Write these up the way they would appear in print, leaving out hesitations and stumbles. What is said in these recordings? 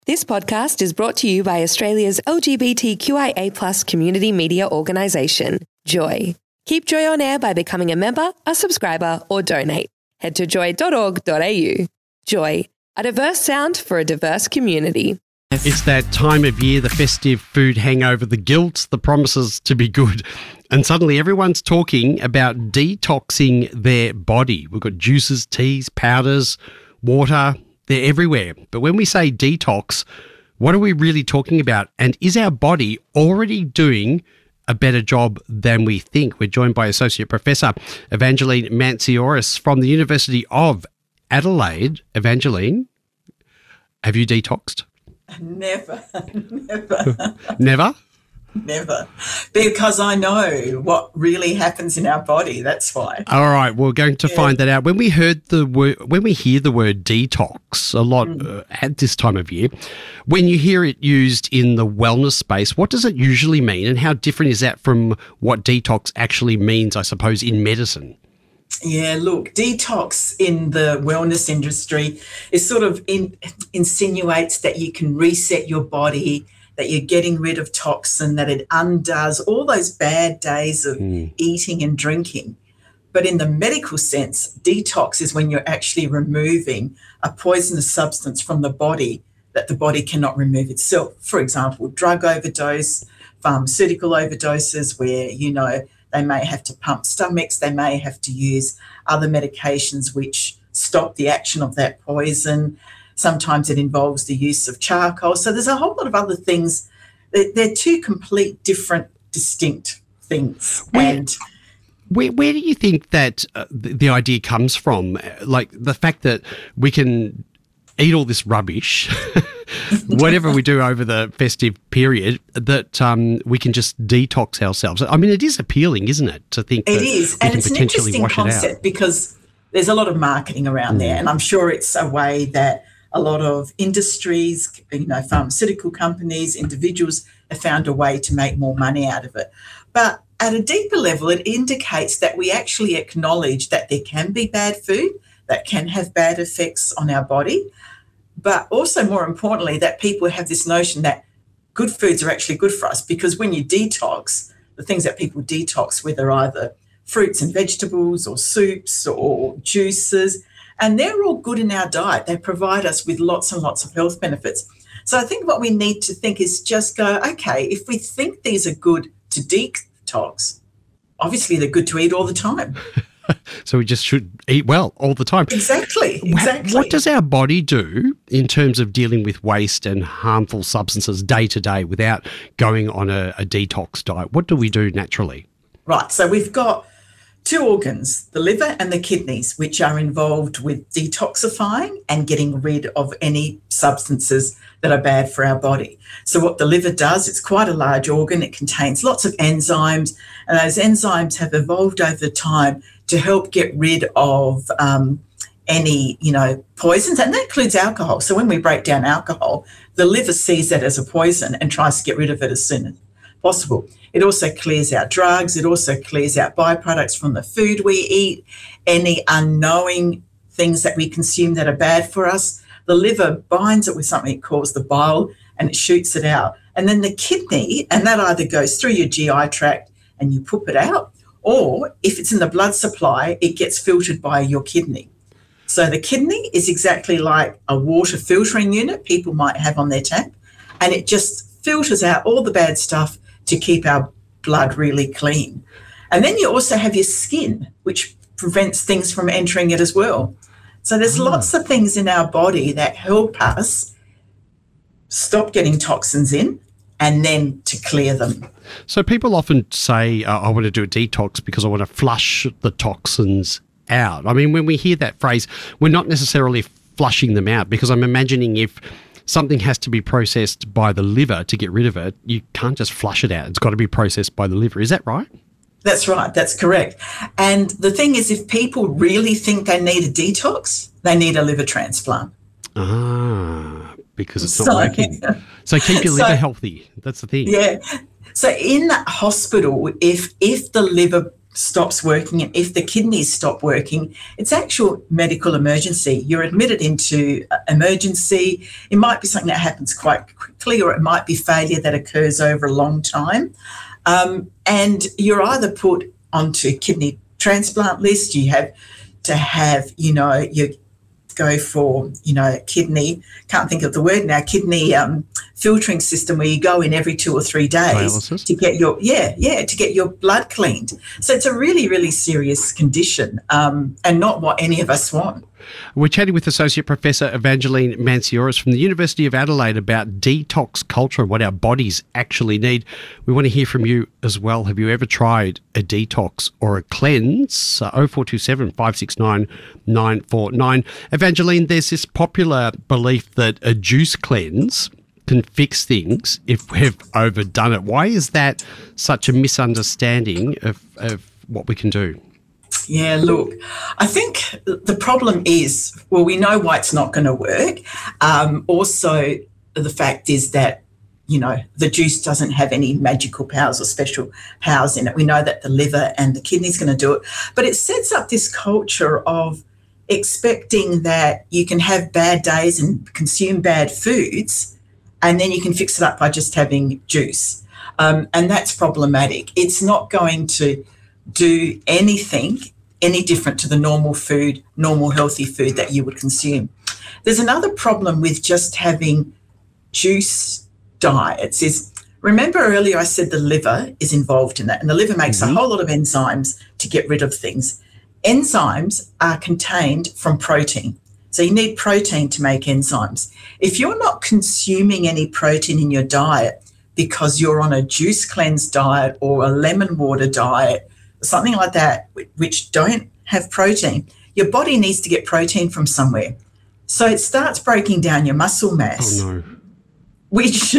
This podcast is brought to you by Australia's LGBTQIA+ community media organisation, Joy. Keep Joy on air by becoming a member, a subscriber, or donate. Head to joy.org.au. Joy, a diverse sound for a diverse community. It's that time of year, the festive food hangover, the guilt, the promises to be good. And suddenly everyone's talking about detoxing their body. We've got juices, teas, powders, water. They're everywhere. But when we say detox, what are we really talking about? And is our body already doing a better job than we think? We're joined by Associate Professor Evangeline Mantzioris from the University of Adelaide. Evangeline, have you detoxed? Never. Never? Never. Because I know what really happens in our body, that's why. All right, we're going to find that out. When we hear the word detox a lot at this time of year, when you hear it used in the wellness space, what does it usually mean, and how different is that from what detox actually means, I suppose, in medicine? Yeah, look, detox in the wellness industry is sort of insinuates that you can reset your body, that you're getting rid of toxin, that it undoes all those bad days of eating and drinking. But in the medical sense, detox is when you're actually removing a poisonous substance from the body that the body cannot remove itself. For example, drug overdose, pharmaceutical overdoses where, they may have to pump stomachs, they may have to use other medications which stop the action of that poison. Sometimes it involves the use of charcoal. So there's a whole lot of other things. They're two complete, different, distinct things. Where do you think that the idea comes from? Like the fact that we can eat all this rubbish, whatever we do over the festive period, that we can just detox ourselves. I mean, it is appealing, isn't it, to think that it is, we and can it's an potentially interesting wash it out? concept because there's a lot of marketing around there, and I'm sure it's a way that a lot of industries, pharmaceutical companies, individuals have found a way to make more money out of it. But at a deeper level, it indicates that we actually acknowledge that there can be bad food that can have bad effects on our body, but also more importantly, that people have this notion that good foods are actually good for us, because when you detox, the things that people detox with are either fruits and vegetables or soups or juices, and they're all good in our diet. They provide us with lots and lots of health benefits. So I think what we need to think is just go, okay, if we think these are good to detox, obviously they're good to eat all the time. So we just should eat well all the time. Exactly. What does our body do in terms of dealing with waste and harmful substances day to day without going on a detox diet? What do we do naturally? Right. So we've got two organs, the liver and the kidneys, which are involved with detoxifying and getting rid of any substances that are bad for our body. So what the liver does, it's quite a large organ. It contains lots of enzymes, and those enzymes have evolved over time to help get rid of any, poisons, and that includes alcohol. So when we break down alcohol, the liver sees that as a poison and tries to get rid of it as soon as possible. It also clears out drugs. It also clears out byproducts from the food we eat, any unknowing things that we consume that are bad for us. The liver binds it with something it calls the bile, and it shoots it out. And then the kidney, and that either goes through your GI tract and you poop it out, or if it's in the blood supply, it gets filtered by your kidney. So the kidney is exactly like a water filtering unit people might have on their tap, and it just filters out all the bad stuff to keep our blood really clean. And then you also have your skin, which prevents things from entering it as well. So there's lots of things in our body that help us stop getting toxins in and then to clear them. So people often say, I want to do a detox because I want to flush the toxins out. I mean, when we hear that phrase, we're not necessarily flushing them out, because I'm imagining if something has to be processed by the liver to get rid of it, you can't just flush it out. It's got to be processed by the liver. Is that right? That's right. That's correct. And the thing is, if people really think they need a detox, they need a liver transplant. Because it's not working. So keep your liver healthy. That's the thing. Yeah. So in that hospital, if the liver stops working, and if the kidneys stop working, it's actual medical emergency. You're admitted into emergency. It might be something that happens quite quickly, or it might be failure that occurs over a long time. And you're either put onto kidney transplant list, you have to have, you go for, kidney, can't think of the word now, kidney filtering system where you go in every 2 or 3 days Dialysis? to get your, to get your blood cleaned. So it's a really, really serious condition, and not what any of us want. We're chatting with Associate Professor Evangeline Mancioras from the University of Adelaide about detox culture and what our bodies actually need. We want to hear from you as well. Have you ever tried a detox or a cleanse? 0427 569 949. Evangeline, there's this popular belief that a juice cleanse can fix things if we've overdone it. Why is that such a misunderstanding of what we can do? Yeah, look, I think the problem is, well, we know why it's not going to work. Also, the fact is that, the juice doesn't have any magical powers or special powers in it. We know that the liver and the kidney's going to do it. But it sets up this culture of expecting that you can have bad days and consume bad foods, and then you can fix it up by just having juice. And that's problematic. It's not going to do anything any different to the normal food, normal healthy food that you would consume. There's another problem with just having juice diets is, remember earlier I said the liver is involved in that, and the liver makes a whole lot of enzymes to get rid of things. Enzymes are contained from protein. So you need protein to make enzymes. If you're not consuming any protein in your diet because you're on a juice cleanse diet or a lemon water diet, something like that, which don't have protein, your body needs to get protein from somewhere. So it starts breaking down your muscle mass, which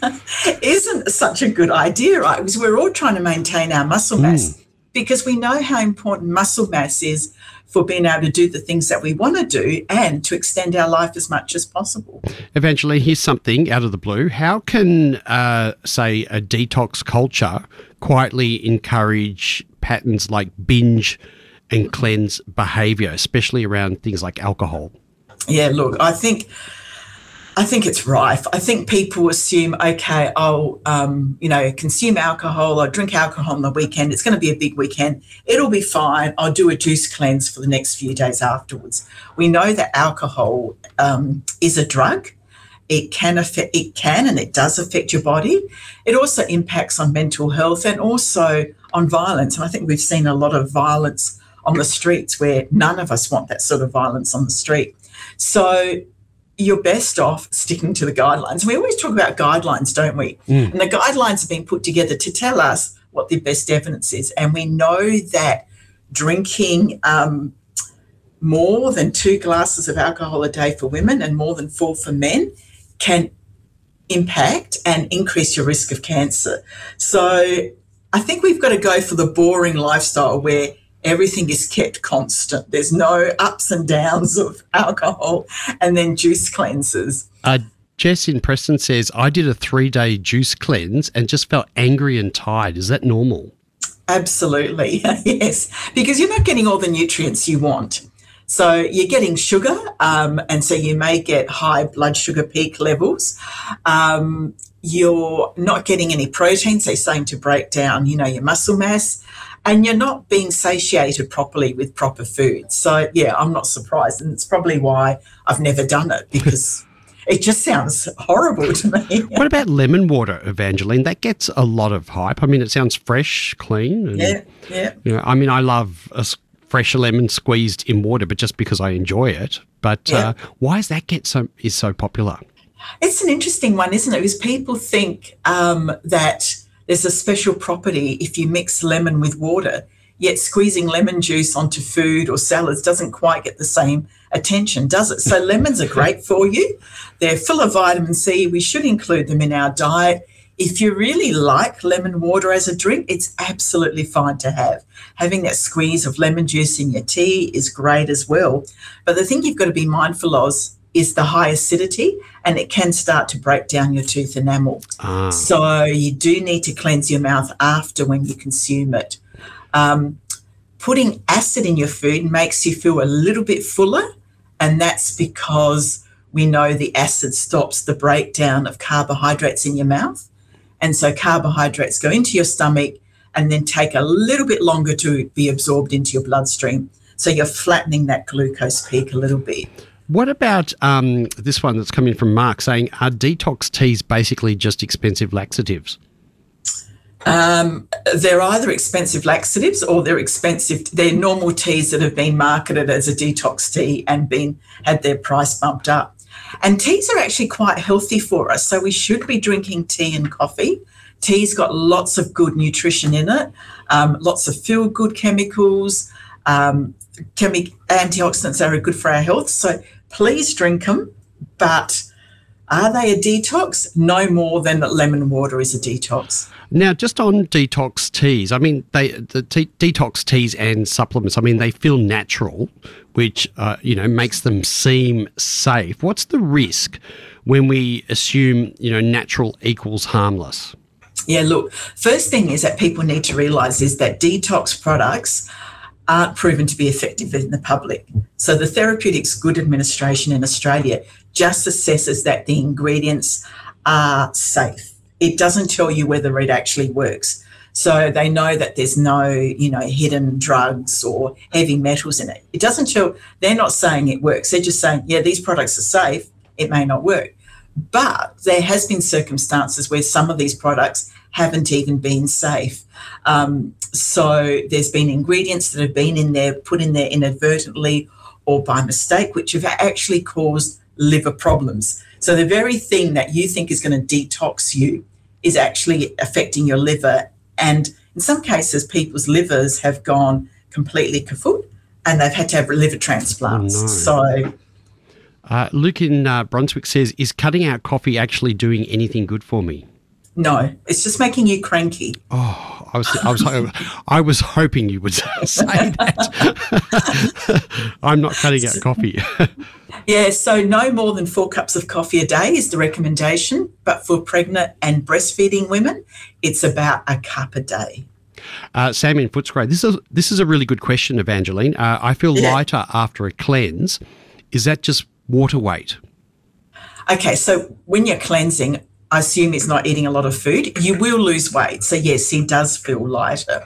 isn't such a good idea, right? Because we're all trying to maintain our muscle mass because we know how important muscle mass is for being able to do the things that we want to do and to extend our life as much as possible. Eventually, here's something out of the blue. How can, say, a detox culture quietly encourage patterns like binge and cleanse behaviour, especially around things like alcohol? Yeah, look, I think it's rife. I think people assume, okay, I'll, consume alcohol, I'll drink alcohol on the weekend. It's going to be a big weekend. It'll be fine. I'll do a juice cleanse for the next few days afterwards. We know that alcohol is a drug. It can and it does affect your body. It also impacts on mental health and also on violence. And I think we've seen a lot of violence on the streets where none of us want that sort of violence on the street. So you're best off sticking to the guidelines. We always talk about guidelines, don't we? And the guidelines have been put together to tell us what the best evidence is. And we know that drinking more than 2 glasses of alcohol a day for women and more than 4 for men can impact and increase your risk of cancer. So I think we've got to go for the boring lifestyle where everything is kept constant. There's no ups and downs of alcohol and then juice cleanses. Jess in Preston says, I did a 3-day juice cleanse and just felt angry and tired. Is that normal? Absolutely, yes, because you're not getting all the nutrients you want. So you're getting sugar, and so you may get high blood sugar peak levels. You're not getting any protein, so you're starting to break down, your muscle mass, and you're not being satiated properly with proper food. So, yeah, I'm not surprised, and it's probably why I've never done it, because it just sounds horrible to me. What about lemon water, Evangeline? That gets a lot of hype. I mean, it sounds fresh, clean. And, yeah. I love a fresh lemon squeezed in water, but just because I enjoy it. But why is that is so popular? It's an interesting one, isn't it? Because people think that there's a special property if you mix lemon with water, yet squeezing lemon juice onto food or salads doesn't quite get the same attention, does it? So lemons are great for you. They're full of vitamin C. We should include them in our diet. If you really like lemon water as a drink, it's absolutely fine to have. Having that squeeze of lemon juice in your tea is great as well. But the thing you've got to be mindful of is the high acidity, and it can start to break down your tooth enamel. So you do need to cleanse your mouth after when you consume it. Putting acid in your food makes you feel a little bit fuller, and that's because we know the acid stops the breakdown of carbohydrates in your mouth. And so carbohydrates go into your stomach and then take a little bit longer to be absorbed into your bloodstream. So you're flattening that glucose peak a little bit. What about this one that's coming from Mark saying, are detox teas basically just expensive laxatives? They're either expensive laxatives or they're normal teas that have been marketed as a detox tea and had their price bumped up. And teas are actually quite healthy for us, so we should be drinking tea and coffee. Tea's got lots of good nutrition in it, lots of feel-good chemicals, antioxidants that are good for our health. So please drink them, but are they a detox? No more than that water is a detox. Now, just on detox teas, I mean, detox teas and supplements, I mean, they feel natural, which, makes them seem safe. What's the risk when we assume, natural equals harmless? Yeah, look, first thing is that people need to realise is that detox products aren't proven to be effective in the public. So the Therapeutics Good Administration in Australia just assesses that the ingredients are safe. It doesn't tell you whether it actually works. So they know that there's no, hidden drugs or heavy metals in it. It doesn't tell, they're not saying it works. They're just saying, yeah, these products are safe. It may not work. But there has been circumstances where some of these products haven't even been safe. So there's been ingredients that have been in there, put in there inadvertently or by mistake, which have actually caused liver problems. So the very thing that you think is going to detox you is actually affecting your liver. And in some cases, people's livers have gone completely kaput and they've had to have liver transplants. Oh, no. So Luke in Brunswick says, is cutting out coffee actually doing anything good for me? No, it's just making you cranky. Oh, I was hoping you would say that. I'm not cutting out coffee. Yeah, so no more than 4 cups of coffee a day is the recommendation. But for pregnant and breastfeeding women, it's about a cup a day. Sam in Footscray, this is a really good question, Evangeline. I feel lighter after a cleanse. Is that just water weight? Okay, so when you're cleansing, I assume it's not eating a lot of food. You will lose weight. So, yes, he does feel lighter.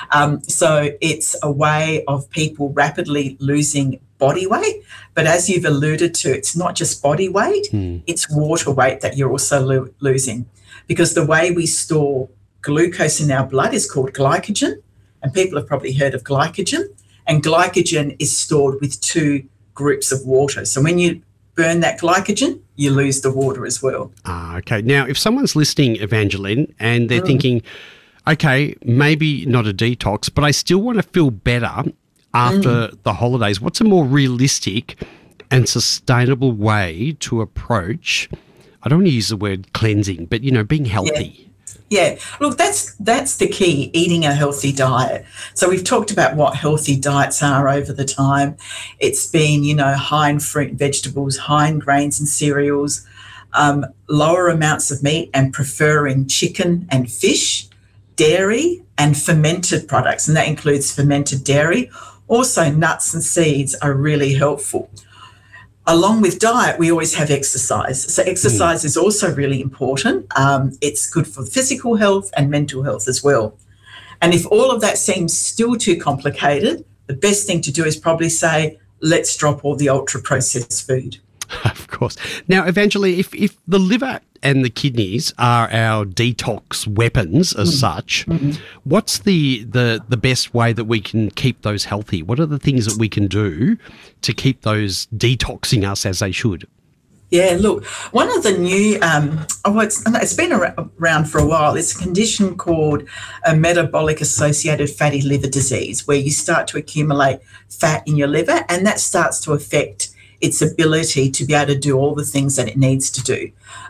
So it's a way of people rapidly losing body weight. But as you've alluded to, it's not just body weight, it's water weight that you're also losing. Because the way we store glucose in our blood is called glycogen. And people have probably heard of glycogen. And glycogen is stored with 2 groups of water. So when you burn that glycogen, you lose the water as well. Okay. Now, if someone's listening, Evangeline, and they're thinking, okay, maybe not a detox, but I still want to feel better after the holidays, what's a more realistic and sustainable way to approach, I don't want to use the word cleansing, but, being healthy? Yeah, look, that's the key, eating a healthy diet. So we've talked about what healthy diets are over the time. It's been, high in fruit and vegetables, high in grains and cereals, lower amounts of meat and preferring chicken and fish, dairy and fermented products, and that includes fermented dairy. Also, nuts and seeds are really helpful. Along with diet, we always have exercise. So exercise is also really important. It's good for physical health and mental health as well. And if all of that seems still too complicated, the best thing to do is probably say, let's drop all the ultra-processed food. Of course. Now, Evangeline, if the liver and the kidneys are our detox weapons as such, what's the best way that we can keep those healthy? What are the things that we can do to keep those detoxing us as they should? Yeah, look, one of the new, it's been around for a while. It's a condition called a metabolic associated fatty liver disease, where you start to accumulate fat in your liver, and that starts to affect its ability to be able to do all the things that it needs to do.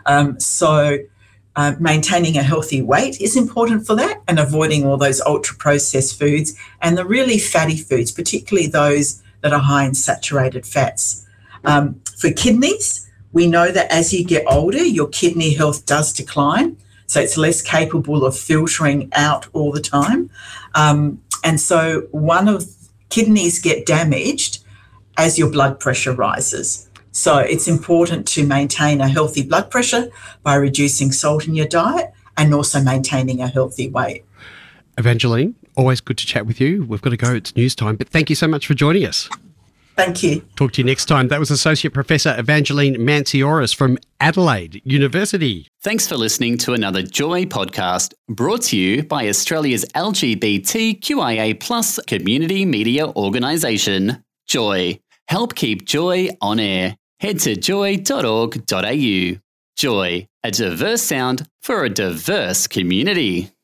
So maintaining a healthy weight is important for that, and avoiding all those ultra-processed foods and the really fatty foods, particularly those that are high in saturated fats. For kidneys, we know that as you get older, your kidney health does decline. So it's less capable of filtering out all the time. And so kidneys get damaged as your blood pressure rises. So it's important to maintain a healthy blood pressure by reducing salt in your diet and also maintaining a healthy weight. Evangeline, always good to chat with you. We've got to go. It's news time. But thank you so much for joining us. Thank you. Talk to you next time. That was Associate Professor Evangeline Mancioras from Adelaide University. Thanks for listening to another Joy podcast brought to you by Australia's LGBTQIA+ community media organisation, Joy. Help keep Joy on air. Head to joy.org.au. Joy, a diverse sound for a diverse community.